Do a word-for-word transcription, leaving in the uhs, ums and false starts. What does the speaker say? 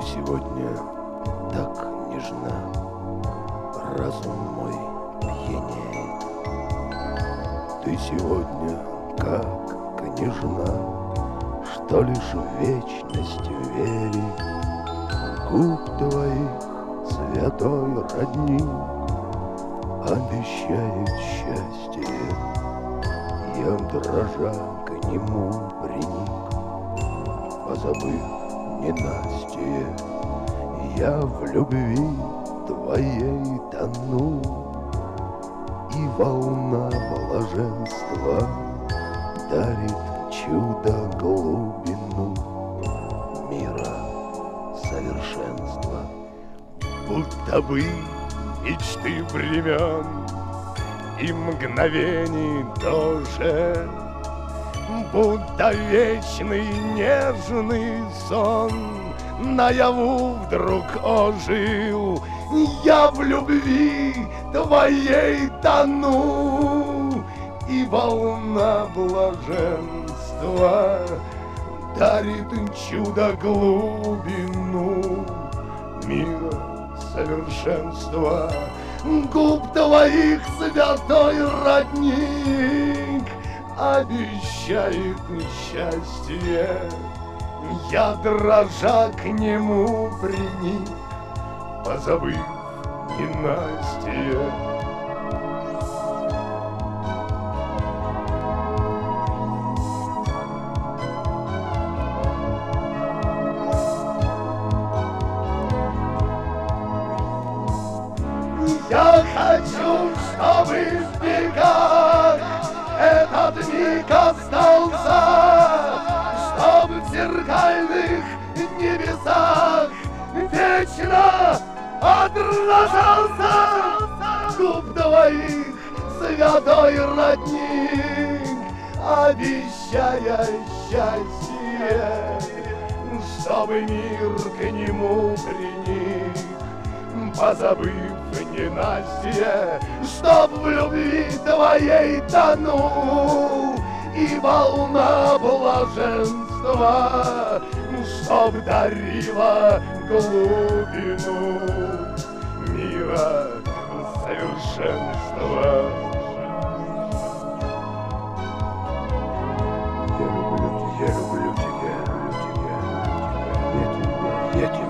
сегодня так нежна, разум мой пьянеет. Ты сегодня как княжна, что лишь в вечность вере. Губ твоих святой родник обещает счастье. Я, дрожа, к нему приник, позабыв ненастье. Я в любви твоей тону, и волна блаженства дарит чудо глубину мира совершенства. Будто бы мечты времен и мгновений тоже, будто вечный нежный сон наяву вдруг ожил. Я в любви твоей тону, и волна блаженства дарит чудо глубину мира совершенства. Губ твоих святой родник обещает счастье. Я, дрожа, к нему приник, позабыв ненастье. Я хочу, чтобы в бегах этот миг остался, чтобы в зеркальных небесах вечно отражался. Губ твоих святой родник, обещая счастье, чтобы мир к нему приник, позабыв ненастье, чтоб в любви твоей тонул, и волна блаженства, чтоб дарила глубину мира совершенства. Я люблю тебя, я люблю тебя, я люблю тебя, я тебя, я тебя.